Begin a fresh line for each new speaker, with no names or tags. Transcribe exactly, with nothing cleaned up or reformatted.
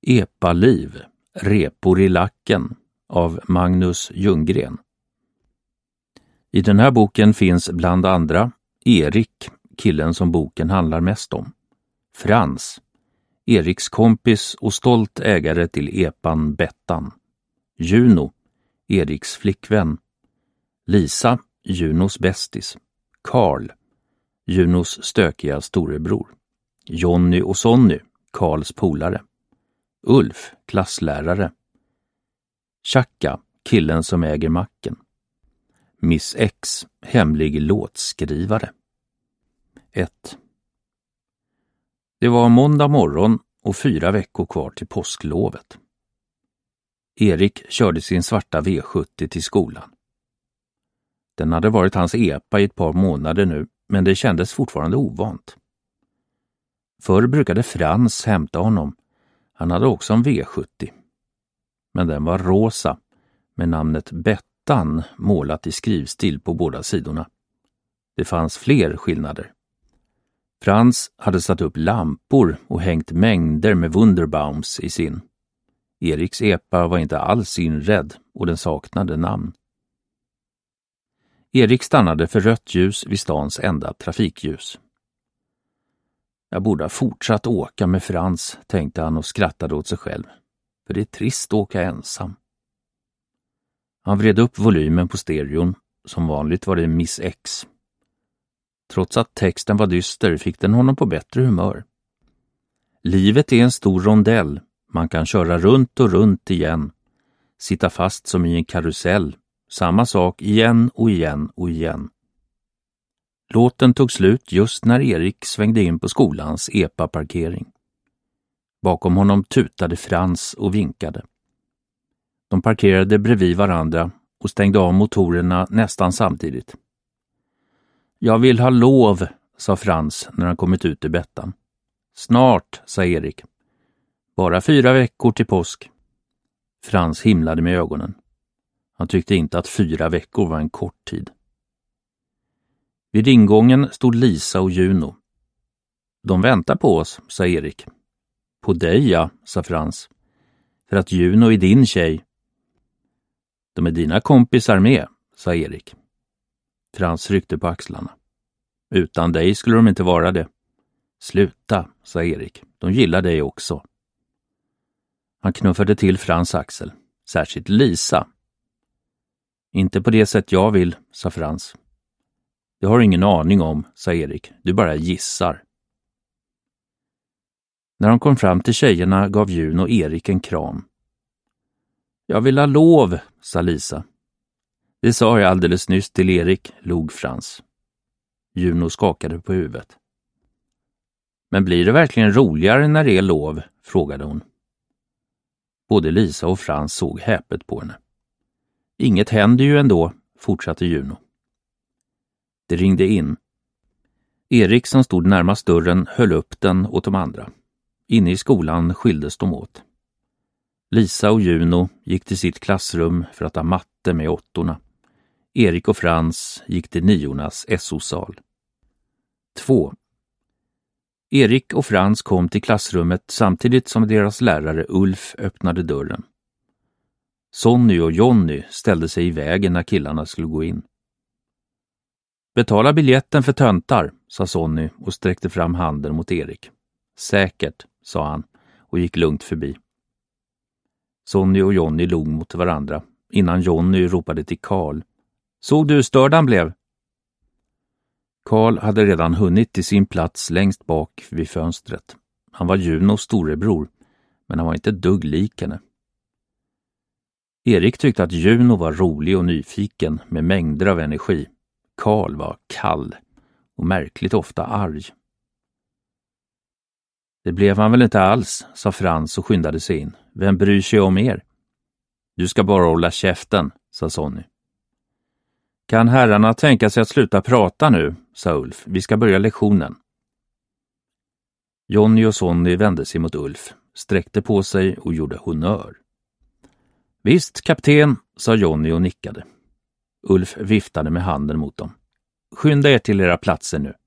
Epaliv, repor i lacken av Magnus Ljunggren. I den här boken finns bland andra Erik, killen som boken handlar mest om, Frans, Eriks kompis och stolt ägare till epan Bettan, Juno, Eriks flickvän, Lisa, Junos bästis, Karl, Junos stökiga storebror, Jonny och Sonny, Karls polare, Ulf, klasslärare, Chaka, killen som äger macken, Miss X, hemlig låtskrivare. ett. Det var måndag morgon och fyra veckor kvar till påsklovet. Erik körde sin svarta V sjuttio till skolan. Den hade varit hans epa i ett par månader nu, men det kändes fortfarande ovant. Förr brukade Frans hämta honom. Han hade också en V sjuttio. Men den var rosa, med namnet Bettan målat i skrivstil på båda sidorna. Det fanns fler skillnader. Frans hade satt upp lampor och hängt mängder med Wunderbaums i sin. Eriks epa var inte alls inredd och den saknade namn. Erik stannade för rött ljus vid stans enda trafikljus. Jag borde ha fortsatt åka med Frans, tänkte han och skrattade åt sig själv. För det är trist att åka ensam. Han vred upp volymen på stereon. Som vanligt var det Miss X. Trots att texten var dyster fick den honom på bättre humör. Livet är en stor rondell. Man kan köra runt och runt igen. Sitta fast som i en karusell. Samma sak igen och igen och igen. Låten tog slut just när Erik svängde in på skolans epa-parkering. Bakom honom tutade Frans och vinkade. De parkerade bredvid varandra och stängde av motorerna nästan samtidigt. Jag vill ha lov, sa Frans när han kommit ut ur Bettan. Snart, sa Erik. Bara fyra veckor till påsk. Frans himlade med ögonen. Han tyckte inte att fyra veckor var en kort tid. Vid ingången stod Lisa och Juno. De väntar på oss, sa Erik. På dig, ja, sa Frans. För att Juno är din tjej. De är dina kompisar med, sa Erik. Frans ryckte på axlarna. Utan dig skulle de inte vara det. Sluta, sa Erik. De gillar dig också. Han knuffade till Frans axel. Särskilt Lisa. Inte på det sätt jag vill, sa Frans. Det har ingen aning om, sa Erik. Du bara gissar. När de kom fram till tjejerna gav Juno och Erik en kram. Jag vill ha lov, sa Lisa. Det sa jag alldeles nyss till Erik, log Frans. Juno skakade på huvudet. Men blir det verkligen roligare när det är lov, frågade hon. Både Lisa och Frans såg häpet på henne. Inget händer ju ändå, fortsatte Juno. Det ringde in. Erik som stod närmast dörren höll upp den åt de andra. Inne i skolan skildes de åt. Lisa och Juno gick till sitt klassrum för att ha matte med åttorna. Erik och Frans gick till niornas S O-sal. två. Erik och Frans kom till klassrummet samtidigt som deras lärare Ulf öppnade dörren. Sonny och Jonny ställde sig i vägen när killarna skulle gå in. Betala biljetten för töntar, sa Sonny och sträckte fram handen mot Erik. Säkert, sa han och gick lugnt förbi. Sonny och Jonny log mot varandra innan Jonny ropade till Karl. Såg du hur störd han blev? Karl hade redan hunnit till sin plats längst bak vid fönstret. Han var Junos storebror, men han var inte dugg lik henne. Erik tyckte att Juno var rolig och nyfiken med mängder av energi. Karl var kall och märkligt ofta arg. Det blev han väl inte alls, sa Frans och skyndade sig in. Vem bryr sig om er? Du ska bara hålla käften, sa Sonny. Kan herrarna tänka sig att sluta prata nu, sa Ulf. Vi ska börja lektionen. Jonny och Sonny vände sig mot Ulf, sträckte på sig och gjorde honör. Visst, kapten, sa Jonny och nickade. Ulf viftade med handen mot dem. Skynda er till era platser nu.